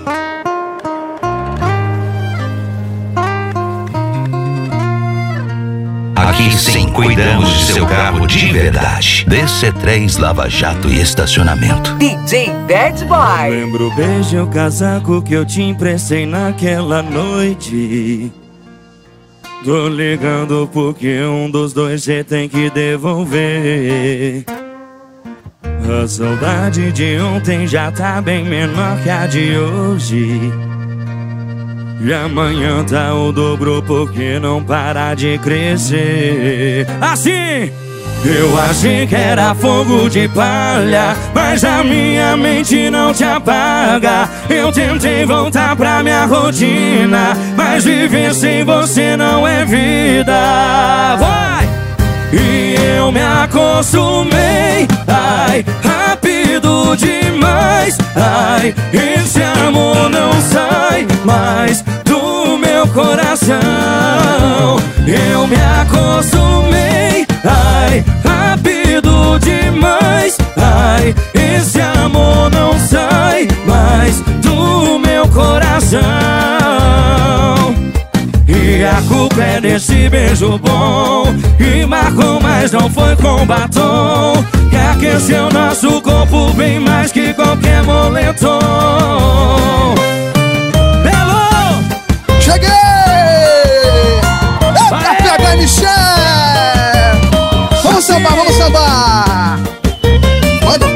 Aqui sim, cuidamos de seu carro de verdade. DC3 Lava Jato e Estacionamento. DJ Bad Boy. Lembro o beijo e o casaco que eu te emprestei naquela noite. Tô ligando porque um dos dois cê tem que devolver. A saudade de ontem já tá bem menor que a de hoje. E amanhã tá o dobro porque não para de crescer. Assim! Eu achei que era fogo de palha, mas a minha mente não te apaga. Eu tentei voltar pra minha rotina, mas viver sem você não é vida. Vai! E eu me acostumei, ai, rápido demais. Ai, esse amor não sai mais do meu coração. Eu me acostumei, ai, rápido demais. Ai, esse amor não sai mais do meu coração. E a culpa é desse beijo bom que marcou, mas não foi com batom, que aqueceu nosso corpo bem mais que qualquer moletom. Belo! Cheguei! Eita, pega, Michel! Vamos sambar, vamos sambar! Manda!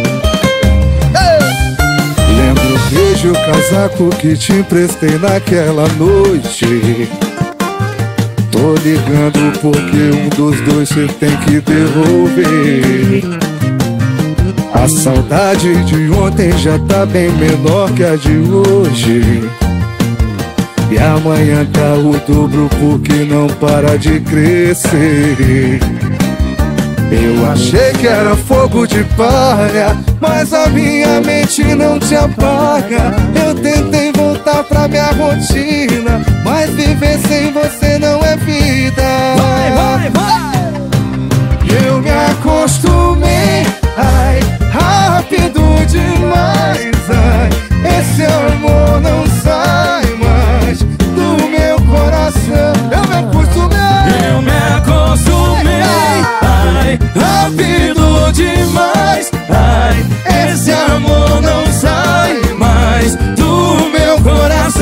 Lembro o beijo, o casaco que te emprestei naquela noite. Tô ligando porque um dos dois cê tem que devolver. A saudade de ontem já tá bem menor que a de hoje. E amanhã tá o dobro porque não para de crescer. Eu achei que era fogo de palha, mas a minha mente não te apaga. Eu tentei voltar pra minha rotina, mas viver sem você não é vida. Vai, vai, vai! Eu me acostumei, ai, rápido demais. Ai, esse amor não sai mais do meu coração. Eu me acostumei, eu me acostumei, ai, rápido demais. ai, Esse amor não sai mais do meu coração.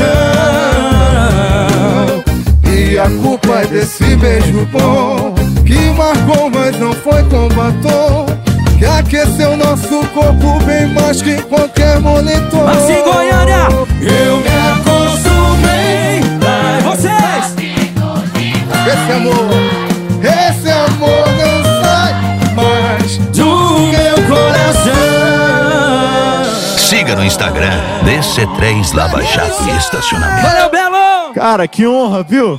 E a culpa é desse beijo bom que marcou, mas não foi com batom, que aqueceu nosso corpo bem mais que qualquer moletom. Assim, Goiânia, eu me acostumei. Ai, vocês! Esse amor não sai mais do meu coração. Siga no Instagram DC3 Lava Jato e Estacionamento. Valeu, Belo! Cara, que honra, viu?